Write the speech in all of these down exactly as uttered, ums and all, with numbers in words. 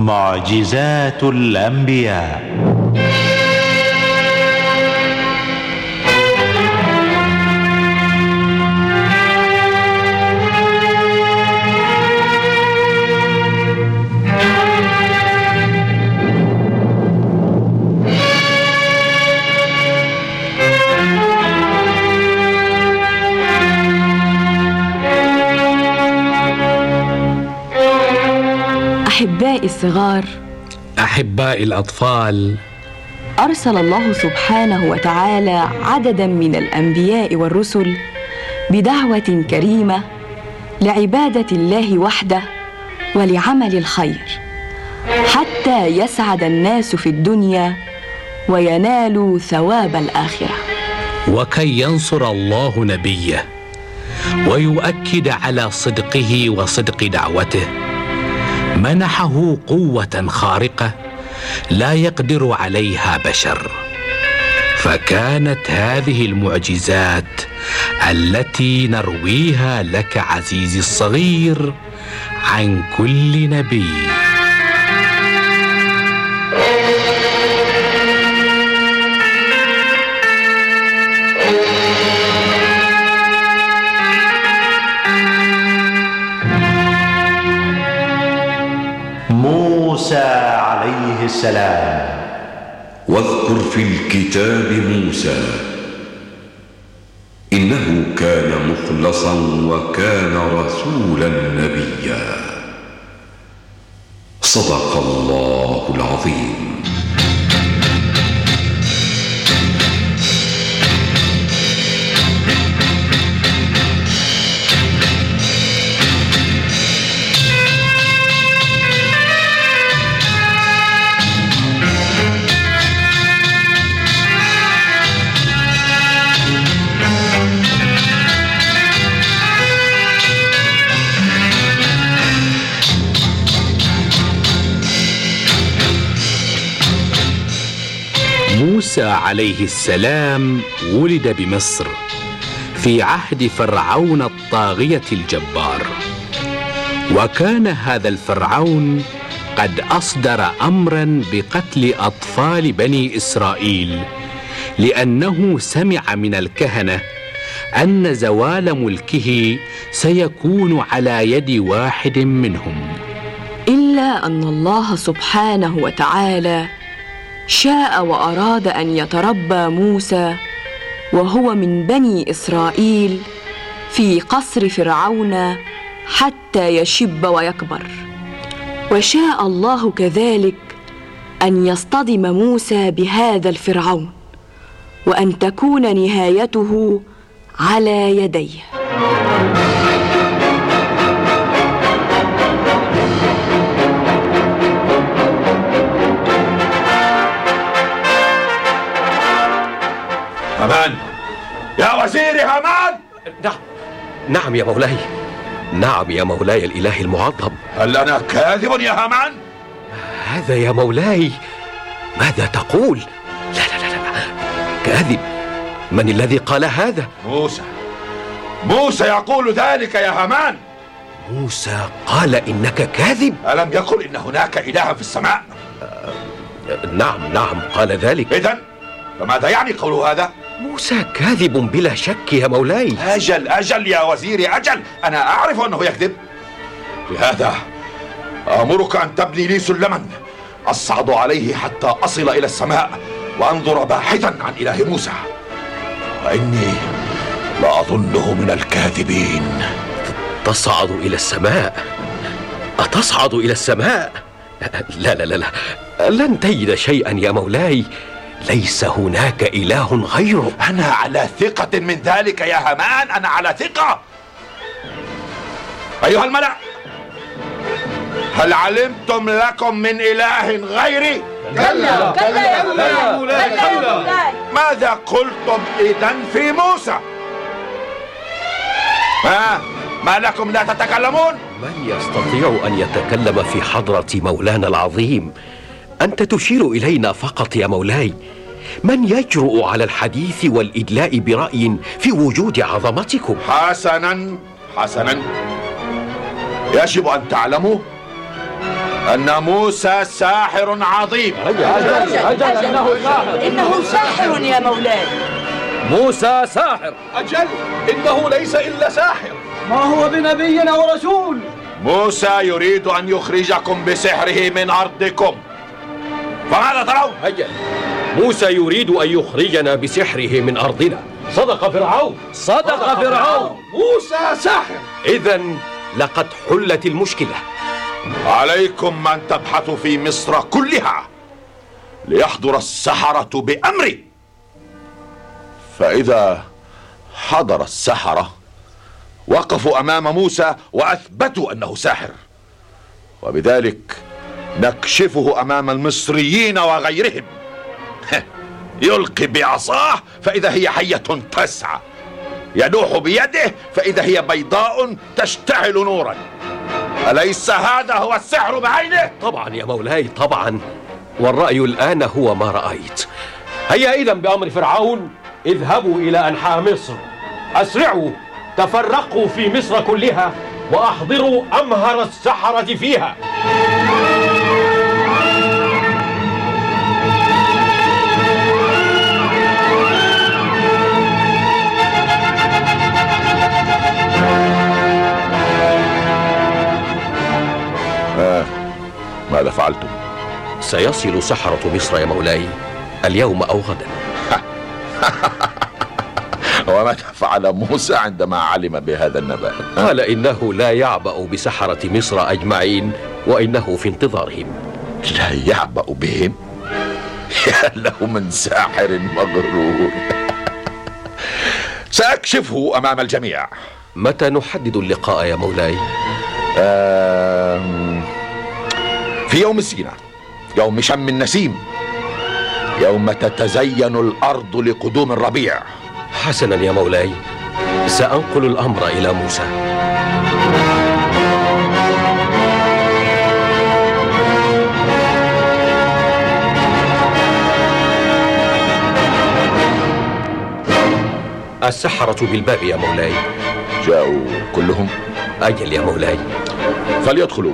معجزات الأنبياء. أحبائي الصغار، أحبائي الأطفال، أرسل الله سبحانه وتعالى عدداً من الأنبياء والرسل بدعوة كريمة لعبادة الله وحده ولعمل الخير، حتى يسعد الناس في الدنيا وينالوا ثواب الآخرة. وكي ينصر الله نبيه ويؤكد على صدقه وصدق دعوته، منحه قوة خارقة لا يقدر عليها بشر، فكانت هذه المعجزات التي نرويها لك عزيزي الصغير عن كل نبي. موسى عليه السلام. واذكر في الكتاب موسى إنه كان مخلصا وكان رسولا نبيا. صدق الله العظيم. موسى عليه السلام ولد بمصر في عهد فرعون الطاغية الجبار، وكان هذا الفرعون قد أصدر أمرا بقتل أطفال بني إسرائيل، لأنه سمع من الكهنة أن زوال ملكه سيكون على يد واحد منهم. إلا أن الله سبحانه وتعالى شاء وأراد أن يتربى موسى وهو من بني إسرائيل في قصر فرعون حتى يشب ويكبر، وشاء الله كذلك أن يصطدم موسى بهذا الفرعون وأن تكون نهايته على يديه. هامان، يا وزيري هامان. نعم نعم يا مولاي، نعم يا مولاي الإله المعظم. هل أنا كاذب يا هامان؟ هذا يا مولاي، ماذا تقول؟ لا لا لا لا، كاذب؟ من الذي قال هذا؟ موسى موسى يقول ذلك يا هامان. موسى قال إنك كاذب؟ ألم يقل إن هناك إلها في السماء؟ آه نعم نعم قال ذلك. إذن فماذا يعني قول هذا؟ موسى كاذب بلا شك يا مولاي. أجل أجل يا وزيري أجل، أنا أعرف أنه يكذب. لهذا آمرك أن تبني لي سلما أصعد عليه حتى أصل إلى السماء وأنظر باحثا عن إله موسى، وإني لا أظنه من الكاذبين. تصعد إلى السماء؟ أتصعد إلى السماء؟ لا لا لا لا، لن تجد شيئا يا مولاي، ليس هناك إله غيره. أنا على ثقة من ذلك يا هامان، أنا على ثقة. أيها الملأ، هل علمتم لكم من إله غيري؟ كلا كلا يا مولاي، كلا. ماذا قلتم إذن في موسى؟ ما ما لكم لا تتكلمون؟ من يستطيع أن يتكلم في حضرة مولانا العظيم؟ أنت تشير إلينا فقط يا مولاي. من يجرؤ على الحديث والإدلاء برأي في وجود عظمتكم؟ حسنا حسنا، يجب أن تعلموا أن موسى ساحر عظيم. أجل أجل إنه ساحر. إنه ساحر يا مولاي. موسى ساحر. أجل إنه ليس إلا ساحر. ما هو بنبي أو رسول. موسى يريد أن يخرجكم بسحره من أرضكم، فماذا ترون؟ أجل موسى يريد أن يخرجنا بسحره من أرضنا. صدق فرعون. صدق فرعون. موسى ساحر. إذن لقد حلت المشكلة. عليكم أن تبحثوا في مصر كلها ليحضر السحرة بأمري، فإذا حضر السحرة وقفوا أمام موسى وأثبتوا أنه ساحر، وبذلك نكشفه أمام المصريين وغيرهم. يلقي بعصاه فإذا هي حية تسعى، يلوح بيده فإذا هي بيضاء تشتعل نورا. أليس هذا هو السحر بعينه؟ طبعا يا مولاي طبعا، والرأي الآن هو ما رأيت. هيا إذا بأمر فرعون اذهبوا إلى أنحاء مصر، أسرعوا، تفرقوا في مصر كلها وأحضروا أمهر السحرة فيها. آه. ماذا فعلتم؟ سيصل سحرة مصر يا مولاي اليوم أو غدا. وماذا فعل موسى عندما علم بهذا النبأ؟ قال إنه لا يعبأ بسحرة مصر أجمعين وإنه في انتظارهم. لا يعبأ بهم؟ يا له من ساحر مغرور. سأكشفه أمام الجميع. متى نحدد اللقاء يا مولاي؟ آم... في يوم الزينة، يوم شم النسيم، يوم تتزين الأرض لقدوم الربيع. حسنا يا مولاي، سأنقل الأمر إلى موسى. السحرة بالباب يا مولاي. جاءوا كلهم؟ أجل يا مولاي. فليدخلوا.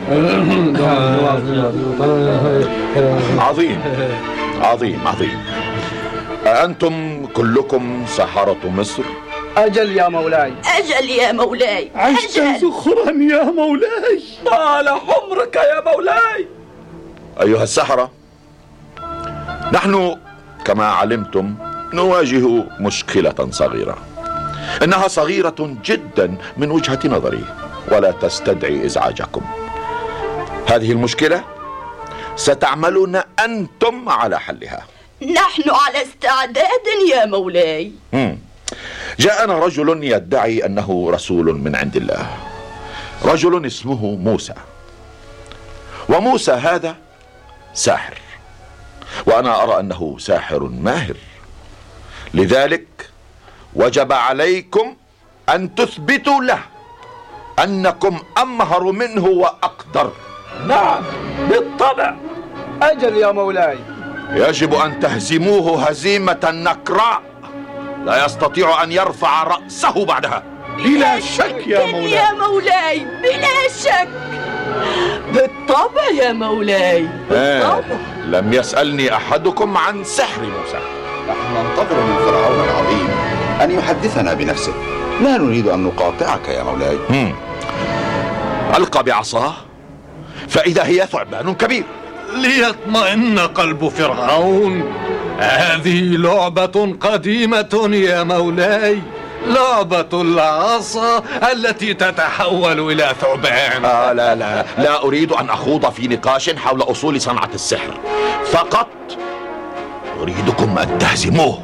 عظيم عظيم عظيم. أنتم كلكم سحرة مصر؟ أجل يا مولاي. أجل يا مولاي. عشت زخرا يا مولاي. طال عمرك يا مولاي. أيها السحرة، نحن كما علمتم نواجه مشكلة صغيرة، إنها صغيرة جدا من وجهة نظري ولا تستدعي إزعاجكم. هذه المشكلة ستعملون أنتم على حلها. نحن على استعداد يا مولاي. مم. جاءنا رجل يدعي أنه رسول من عند الله، رجل اسمه موسى، وموسى هذا ساحر، وأنا أرى أنه ساحر ماهر، لذلك وجب عليكم أن تثبتوا له أنكم أمهر منه وأقدر. نعم بالطبع. أجل يا مولاي. يجب أن تهزموه هزيمة نكراء لا يستطيع أن يرفع رأسه بعدها. بلا شك يا مولاي. يا مولاي بلا شك. بالطبع يا مولاي بالطبع. آه. لم يسألني أحدكم عن سحر موسى. نحن ننتظر من فرعون العظيم أن يحدثنا بنفسه، لا نريد أن نقاطعك يا مولاي. مم. ألقى بعصاه فإذا هي ثعبان كبير. ليطمئن قلب فرعون. هذه لعبة قديمة يا مولاي، لعبة العصا التي تتحول إلى ثعبان. آه لا لا لا أريد أن أخوض في نقاش حول أصول صنعة السحر، فقط أريدكم أن تهزموه.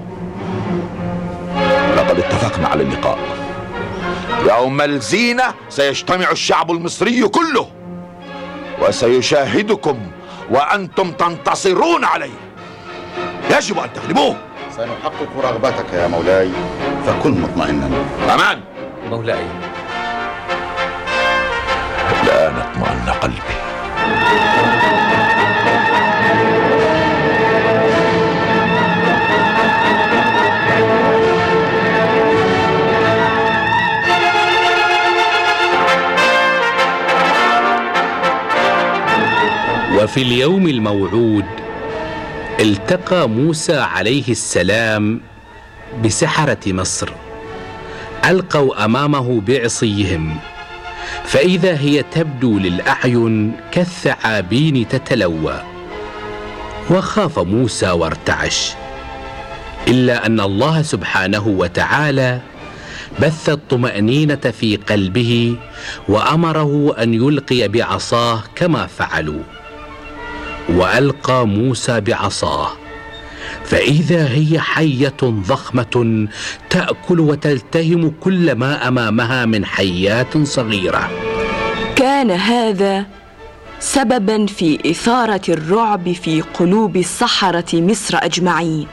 لقد اتفقنا على اللقاء. يوم الزينة سيجتمع الشعب المصري كله وسيشاهدكم وأنتم تنتصرون عليه. يجب أن تغلبوه. سنحقق رغبتك يا مولاي، فكن مطمئنا. أمان مولاي. الآن اطمئن قلبي. وفي اليوم الموعود التقى موسى عليه السلام بسحرة مصر، ألقوا أمامه بعصيهم، فإذا هي تبدو للأعين كالثعابين تتلوى، وخاف موسى وارتعش، إلا أن الله سبحانه وتعالى بث الطمأنينة في قلبه وأمره أن يلقي بعصاه كما فعلوا. وألقى موسى بعصاه فإذا هي حية ضخمة تأكل وتلتهم كل ما أمامها من حيات صغيرة. كان هذا سببا في إثارة الرعب في قلوب السحرة مصر أجمعين،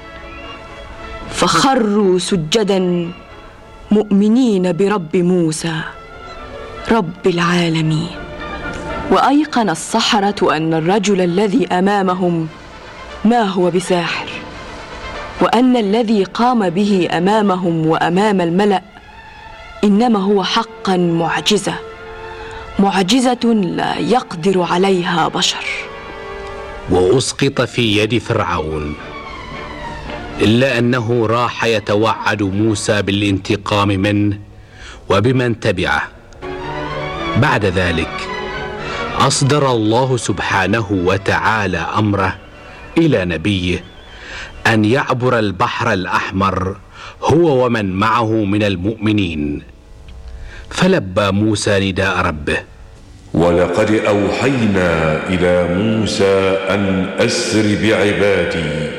فخروا سجدا مؤمنين برب موسى رب العالمين. وأيقن السحرة أن الرجل الذي أمامهم ما هو بساحر، وأن الذي قام به أمامهم وأمام الملأ إنما هو حقا معجزة، معجزة لا يقدر عليها بشر. وأسقط في يد فرعون، إلا أنه راح يتوعد موسى بالانتقام منه وبمن تبعه. بعد ذلك أصدر الله سبحانه وتعالى أمره إلى نبيه أن يعبر البحر الأحمر هو ومن معه من المؤمنين، فلبى موسى نداء ربه: ولقد أوحينا إلى موسى أن أسر بعبادي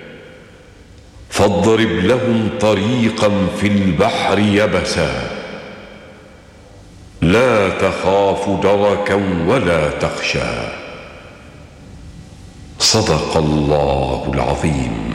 فاضرب لهم طريقا في البحر يبسا لا تخاف دركا ولا تخشى. صدق الله العظيم.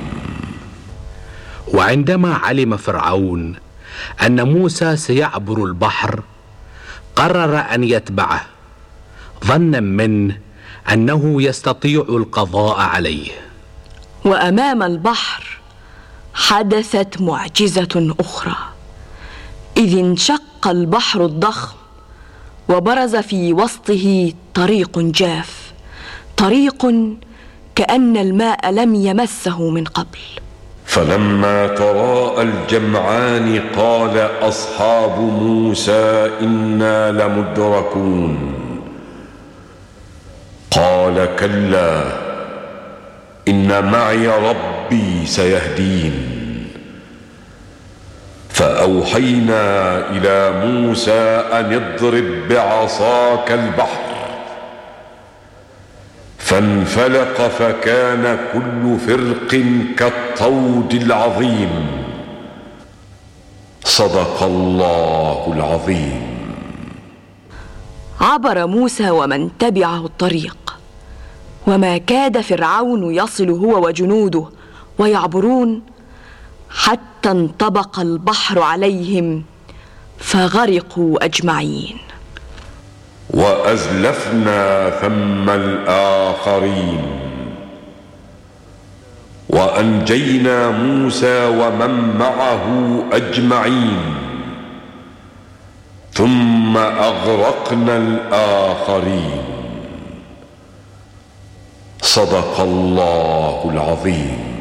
وعندما علم فرعون أن موسى سيعبر البحر قرر أن يتبعه، ظنا منه أنه يستطيع القضاء عليه. وأمام البحر حدثت معجزة أخرى، إذ انشق البحر الضخم وبرز في وسطه طريق جاف، طريق كأن الماء لم يمسه من قبل. فلما تراءى الجمعان قال أصحاب موسى إنا لمدركون قال كلا إن معي ربي سيهدين. فأوحينا إلى موسى أن اضرب بعصاك البحر فانفلق فكان كل فرق كالطود العظيم. صدق الله العظيم. عبر موسى ومن تبعه الطريق، وما كاد فرعون يصل هو وجنوده ويعبرون حتى انطبق البحر عليهم فغرقوا أجمعين. وأزلفنا ثم الآخرين وأنجينا موسى ومن معه أجمعين ثم أغرقنا الآخرين. صدق الله العظيم.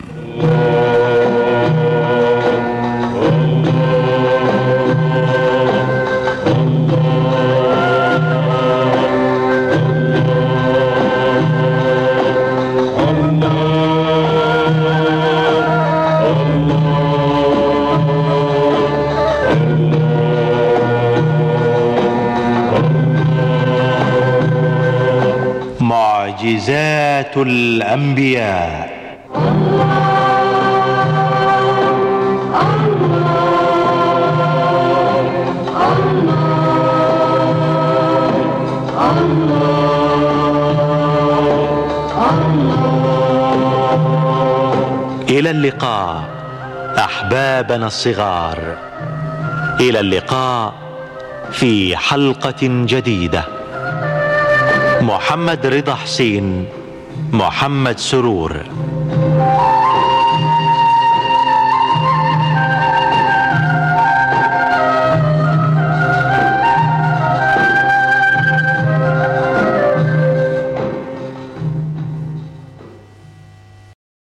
معجزات الأنبياء. إلى اللقاء أحبابنا الصغار، إلى اللقاء في حلقة جديدة. محمد رضا حسين، محمد سرور.